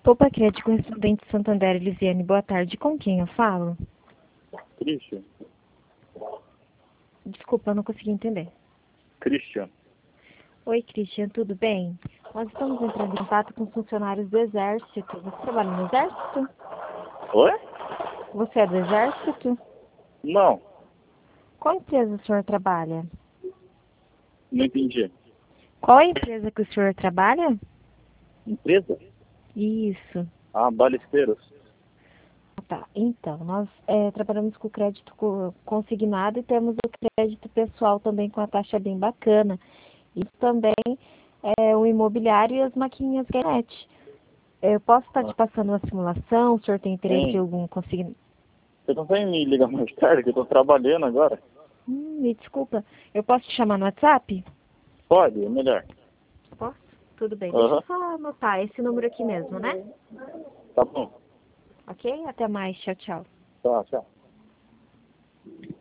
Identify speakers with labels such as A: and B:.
A: Poupa Crédito correspondente Santander, Elisiane, boa tarde. Com quem eu falo?
B: Christian.
A: Desculpa, eu não consegui entender.
B: Christian.
A: Oi, Christian, tudo bem? Nós estamos entrando em contato com funcionários do Exército. Você trabalha no Exército?
B: Oi?
A: Você é do Exército?
B: Não,
A: Qual empresa o senhor trabalha?
B: não entendi.
A: Qual é a empresa que o senhor trabalha?
B: Empresa?
A: Isso.
B: Ah, Balesteiros.
A: Tá, então, nós trabalhamos com crédito consignado e temos o crédito pessoal também com a taxa bem bacana. E também o imobiliário e as maquininhas de internet. Eu posso estar te passando uma simulação, o senhor tem interesse em
B: Hein?
A: algum consignado?
B: Você não vai me ligar mais tarde, que eu tô trabalhando agora?
A: Me desculpa, eu posso te chamar no WhatsApp?
B: Pode, é melhor.
A: Posso? Tudo bem, deixa eu
B: Aham.
A: só anotar esse número aqui mesmo, né?
B: Tá bom.
A: Ok? Até mais, tchau, tchau.
B: Tá, tchau.